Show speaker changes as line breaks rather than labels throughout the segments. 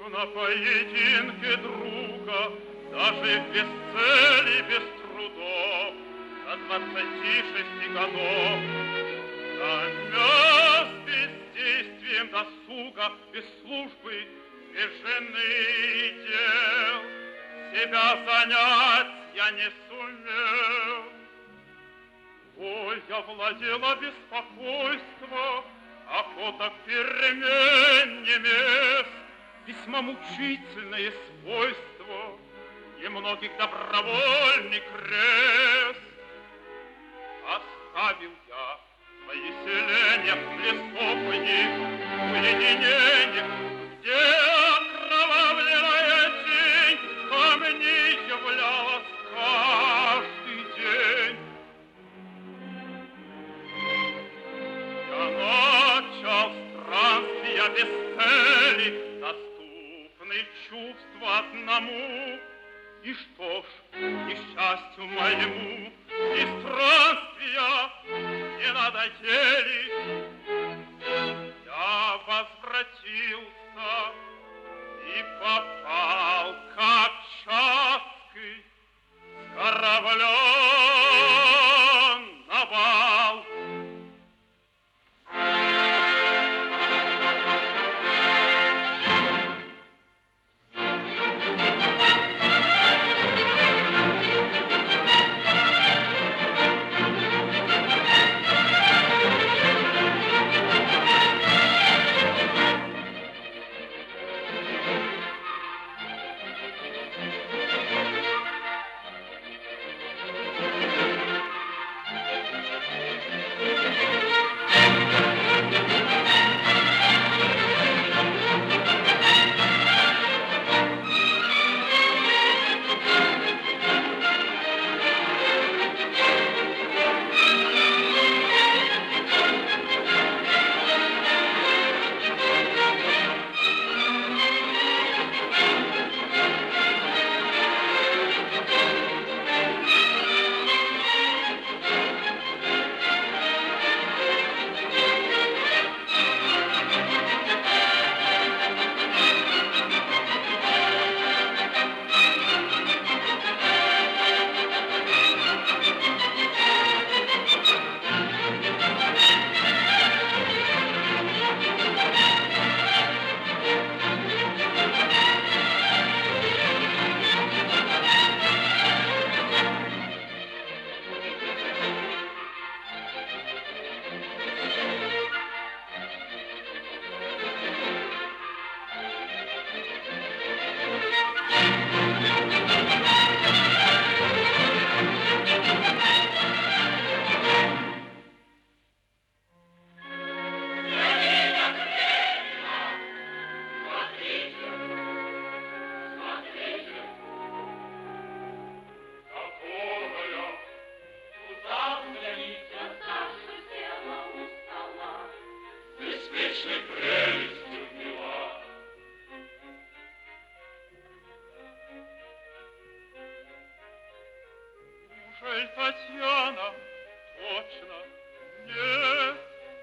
на поединке друга, даже без цели, без трудов, до 26 годов. Замёрз бездействием досуга, без службы, без жены и дел. Себя занять я не сумел. Воля владела беспокойство, охота к перемене мест, весьма мучительное свойство немногих добровольный крест. Оставил я свои селения в лесопне, уединениях, где окровавленная тень ко мне являлась каждый день. Я начал странствия без цели, доступны чувства одному. И что ж, несчастью моему, и странствия не надоели. Я возвратился и попал, как шаткий, с корабля на бал. Татьяна, точно нет.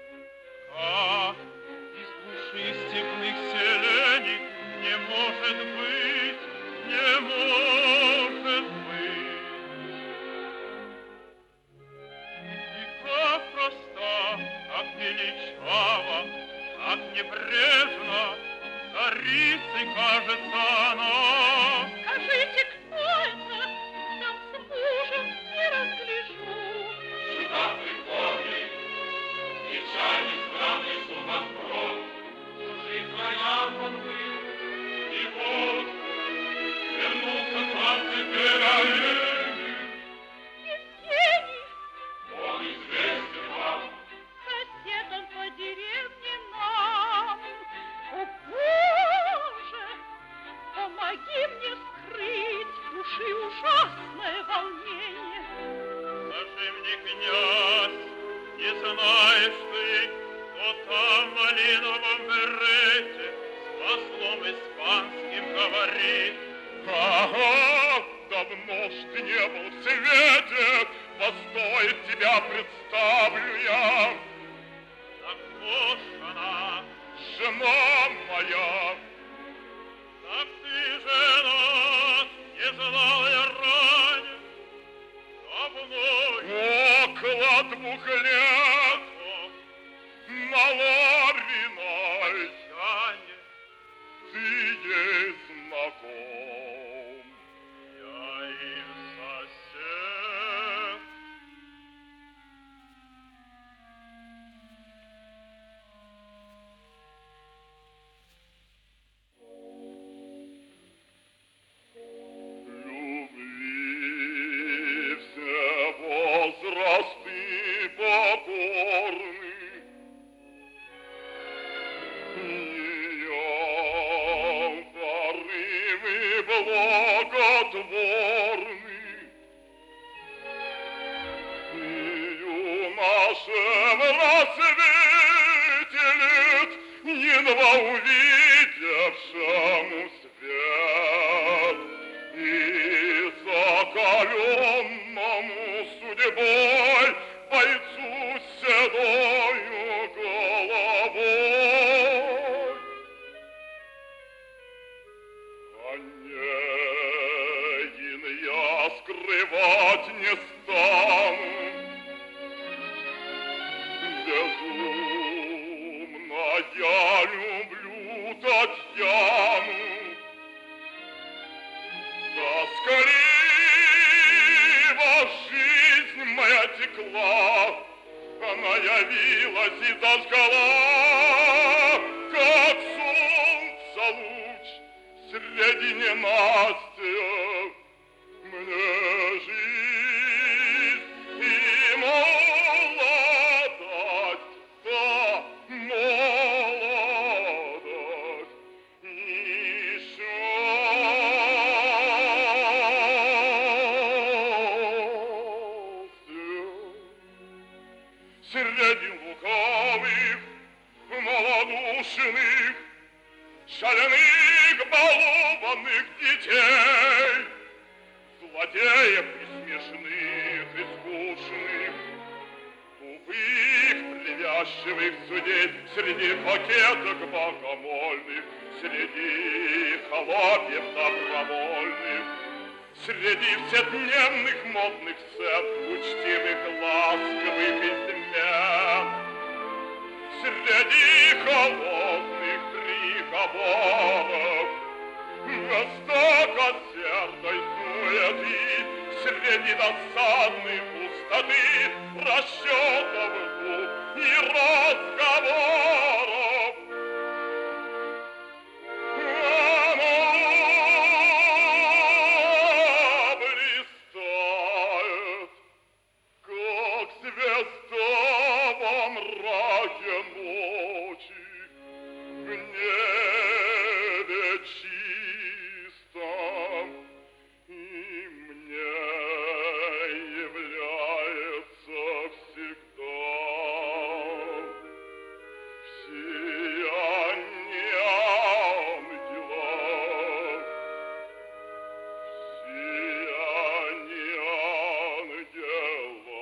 Как из души степных селений не может быть, не может быть. И как проста, как величава, как небрежна, царицей кажется она.
Скажите, кто это? Там с мужем не разгляжу.
Сюда приходит печальный странный сумасброд. В чужих краях он был, и вот вернулся к вам теперь олень.
Евгений!
Он известен вам.
Соседом по деревне нам. О, Боже! Помоги мне скрыть в души ужасное волнение.
Скажи мне, князь, не знаешь ты, кто там в малиновом берете с послом испанским говорит? Ага, давно ж ты не был в свете, постой, тебя представлю я. Так вот она, жена моя. нас, не знал я ранее, около 2 лет на Лариной Яне ты ей знаком, я им сосед. Любви все возрасты покорны, ее порывы благотворны, юноше в рассвете лет, едва увидевшему свет, и закаленному судьбой бойцу седою головой. Онегин я скрывать не стану, безумно я люблю Татьяну. Тоскливо жизнь моя текла, она явилась и зажгла, как солнце луч среди ненастья, мне жизнь и молодость, да, молодость еще. Среди лукавых, малодушных, шальных, балованных детей, злодеев и смешных, и скучных, тупых, привязчивых судей, среди пакеток богомольных, среди холопьев добровольных, среди вседневных модных сцен, учтивых, ласковых измен, среди холодных приговоров, жестокосердой суеты, среди досадной пустоты, расчетов глуп и разговоров. Как звезда во мраке ночи, в небе чистом, и мне является всегда сияние ангела, сияние ангела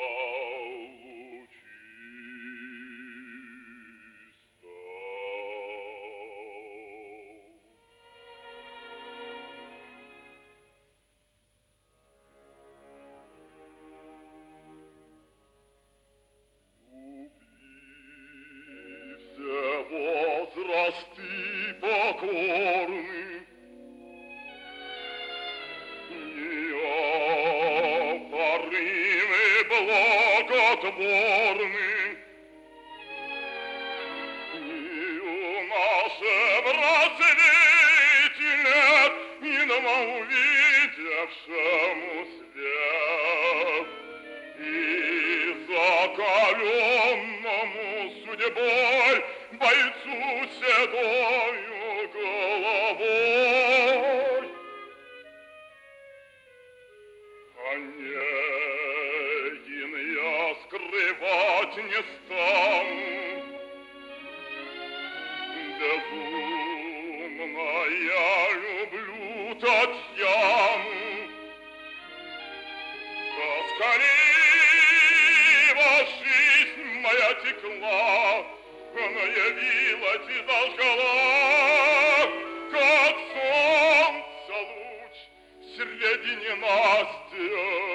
возрасты покорны, ее порывы благотворны, юноше в рассвете лет, едва увидевшему свет, и закаленному судьбой бойцу седою головой. Онегин я скрывать не стану, безумно я люблю Татьяну. Тоскливо жизнь моя текла, она явилась и зажгла, как солнце леди ненастья.